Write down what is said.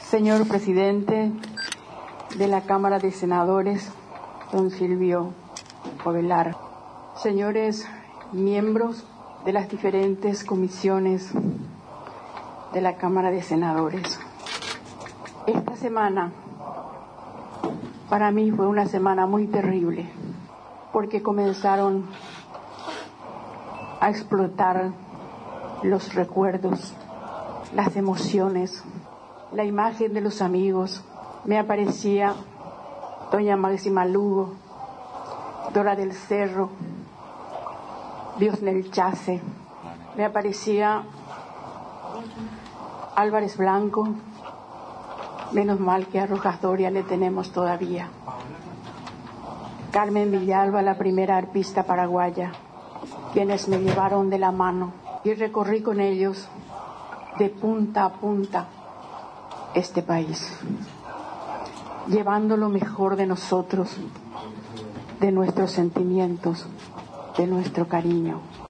Señor presidente de la Cámara de Senadores, don Silvio Ovelar, señores miembros de las diferentes comisiones de la Cámara de Senadores. Esta semana para mí fue una semana muy terrible porque comenzaron a explotar los recuerdos, las emociones, la imagen de los amigos. Me aparecía doña Máxima Lugo, Dora del Cerro, Diosnel Chase, me aparecía Álvarez Blanco. Menos mal que a Rojas Doria le tenemos todavía. Carmen Villalba, la primera arpista paraguaya, quienes me llevaron de la mano y recorrí con ellos de punta a punta este país, llevando lo mejor de nosotros, de nuestros sentimientos, de nuestro cariño.